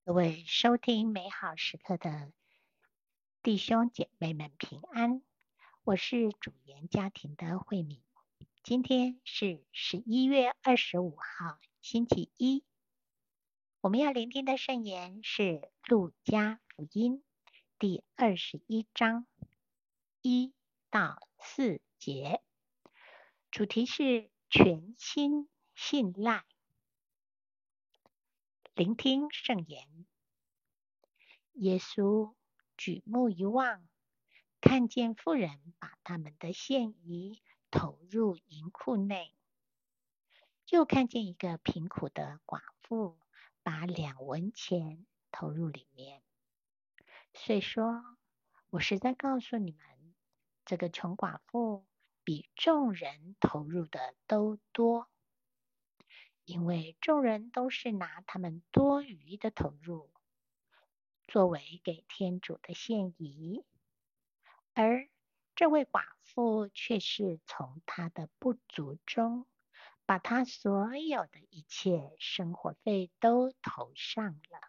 各位收听美好时刻的弟兄姐妹们平安，我是主言家庭的慧敏。今天是11月25号，星期一。我们要聆听的圣言是路加福音第21章1到4节，主题是全心信赖。聆听圣言。耶稣举目一望，看见妇人把他们的献仪投入银库内，又看见一个贫苦的寡妇把2文钱投入里面。遂说，我实在告诉你们，这个穷寡妇比众人投入的都多，因为众人都是拿他们多余的投入作为给天主的献仪，而这位寡妇却是从她的不足中，把她所有的一切生活费都投上了。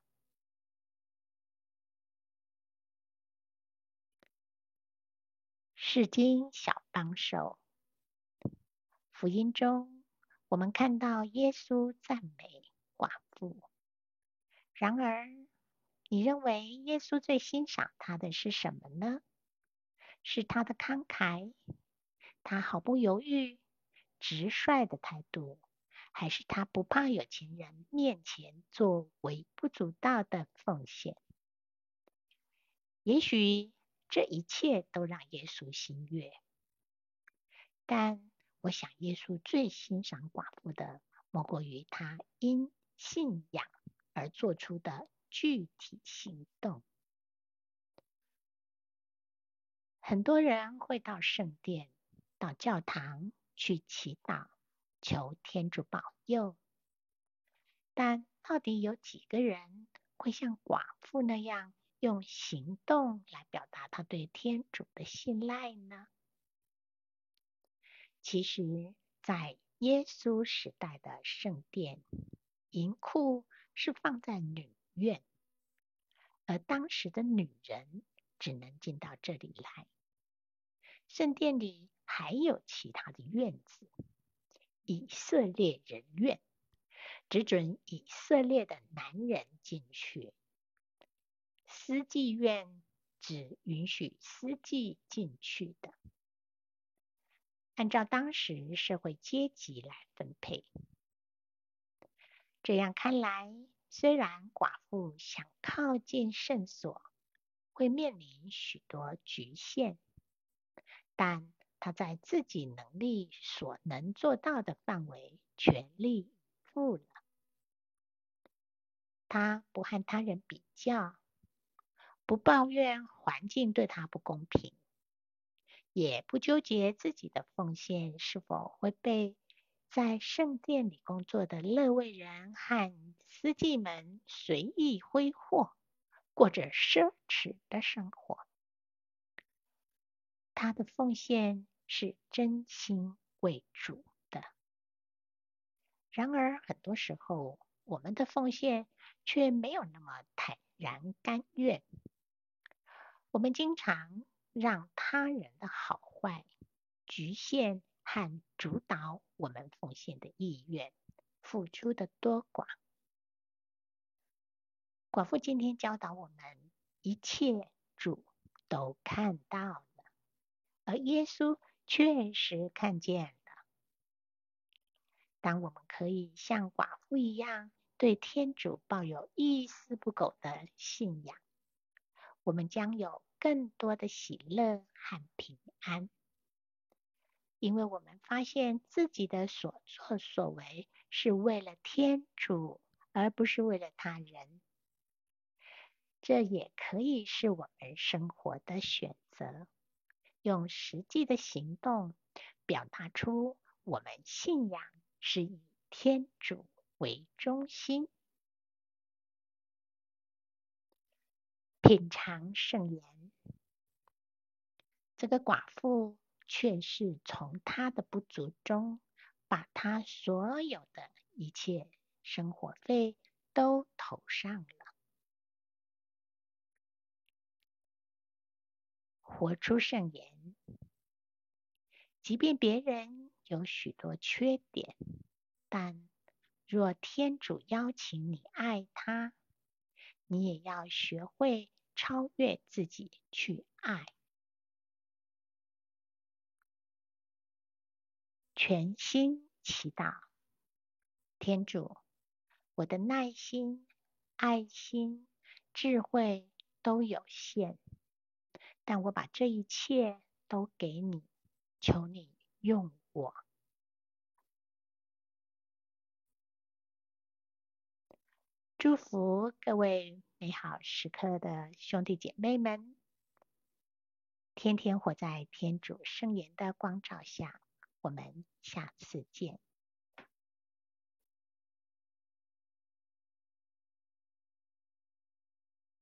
释经小帮手。福音中，我们看到耶稣赞美寡妇。然而，你认为耶稣最欣赏他的是什么呢？是他的慷慨，他毫不犹豫、直率的态度，还是他不怕有钱人面前做微不足道的奉献？也许这一切都让耶稣心悦，但我想耶稣最欣赏寡妇的，莫过于他因信仰而做出的具体行动。很多人会到圣殿、到教堂去祈祷，求天主保佑，但到底有几个人会像寡妇那样用行动来表达他对天主的信赖呢？其实，在耶稣时代的圣殿，银库是放在女院，而当时的女人只能进到这里来。圣殿里还有其他的院子，以色列人院，只准以色列的男人进去；司祭院只允许司祭进去的，按照当时社会阶级来分配。这样看来，虽然寡妇想靠近圣所，会面临许多局限，但她在自己能力所能做到的范围全力以赴了。她不和他人比较，不抱怨环境对她不公平，也不纠结自己的奉献是否会被在圣殿里工作的勒卫人和司祭们随意挥霍，过着奢侈的生活。他的奉献是真心为主的。然而，很多时候，我们的奉献却没有那么坦然甘愿。我们经常让他人的好坏局限和主导我们奉献的意愿，付出的多寡。寡妇今天教导我们，一切主都看到了，而耶稣确实看见了。当我们可以像寡妇一样对天主抱有一丝不苟的信仰，我们将有更多的喜乐和平安，因为我们发现自己的所作所为是为了天主，而不是为了他人。这也可以是我们生活的选择，用实际的行动表达出我们信仰是以天主为中心。品尝圣言。这个寡妇却是从她的不足中，把她所有的一切生活费都投上了。 活出圣言。即便别人有许多缺点，但若天主邀请你爱他，你也要学会超越自己去爱。全心祈祷。天主，我的耐心、爱心、智慧都有限，但我把这一切都给你，求你用我。祝福各位美好时刻的兄弟姐妹们，天天活在天主圣言的光照下。我们下次见。